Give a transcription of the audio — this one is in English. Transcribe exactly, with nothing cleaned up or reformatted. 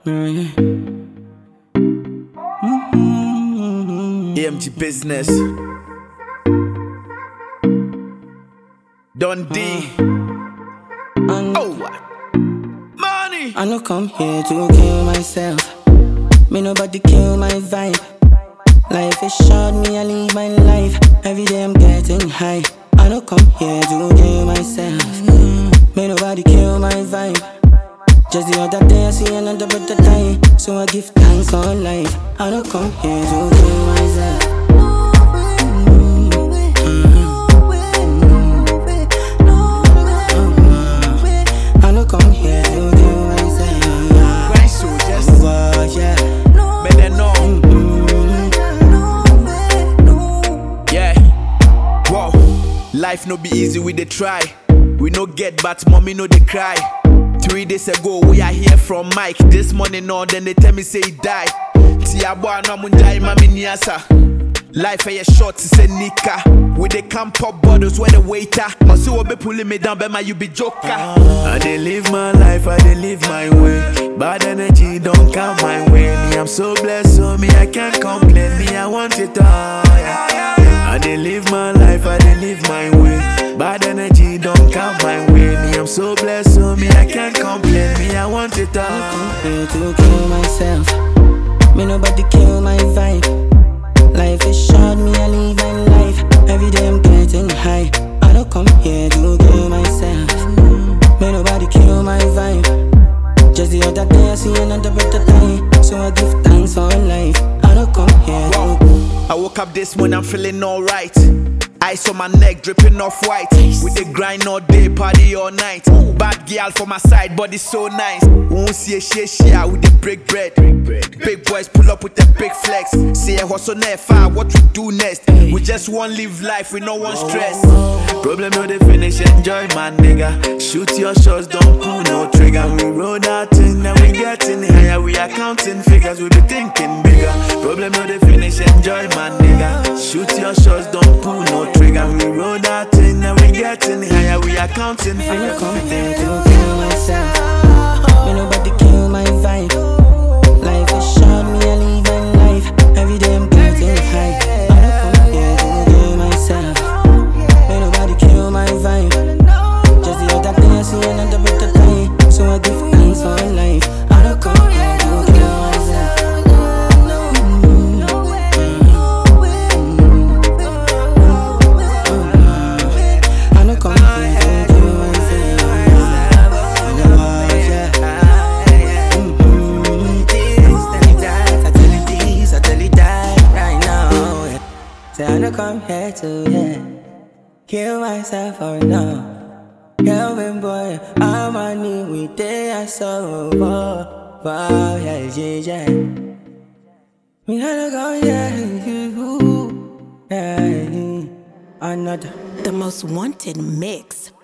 A M G Business. Dundee. Oh, money. I no come here to kill myself. Me nobody kill my vibe. Life is short, me I live my life. Every day I'm getting high. I no come here to kill myself. Me nobody kill my vibe. Just the other day I see another brother die, so I give thanks for life. I don't come here to kill myself. I don't come here to kill myself. Grind soldiers. Oh, yeah. Better know. Yeah. Whoa. Life no be easy with the try. We no get but mommy no they cry. Three days ago, we are here from Mike. This morning, no, then they tell me say he died. Tiabwa no munjai mami niasa. Life a short, it's a nika. With the camp up bottles where the waiter. Must you be pulling me down, Bema, you be joker. I dey live my life, I dey live my way. Bad energy don't come my way. Me, I'm so blessed, so me, I can't complain. Me, I want it all. Yeah. I dey live my life, I dey live my way. Bad energy don't come my way. Me, I'm so blessed, so me, I can't complain. Me, I want it all. I come here to kill myself. Me nobody kill my vibe. Life is short, me I live my life. Every day I'm getting high. I don't come here to kill myself. Me nobody kill my vibe. Just the other day I see another brother die, so I give thanks for life. I don't come here to. I woke up this morning, I'm feeling alright. Ice on my neck, dripping off white. With the grind all day, party all night. Bad girl for my side, body so nice. Won't see a shit share with the break bread. Big boys pull up with the big flex. See a hustle never, what we do next? We just want live life with no one stress. Problem no they finish, enjoy my nigga. Shoot your shots, don't pull no trigger. We roll that thing, then we getting higher. We are counting figures, we be thinking bigger. Problem no they finish, enjoy my nigga. Shoot your shots, don't pull no trigger. We roll that thing, then we getting higher. We are counting I figures. don't come here to kill myself. Me nobody kill my vibe. Life is short, me I live my life. Every day I'm getting high. I don't come here to kill myself. Me nobody kill my vibe. Just the other day I see another brother die, so I give thanks for life. I don't come here to kill myself. I don't come here to kill myself. I don't come here to, yeah, kill myself or no. Kelvin boy, I'm on you with the so wow, wow, yeah, yeah, yeah. Me I don't go, yeah, yeah, another. The most wanted mix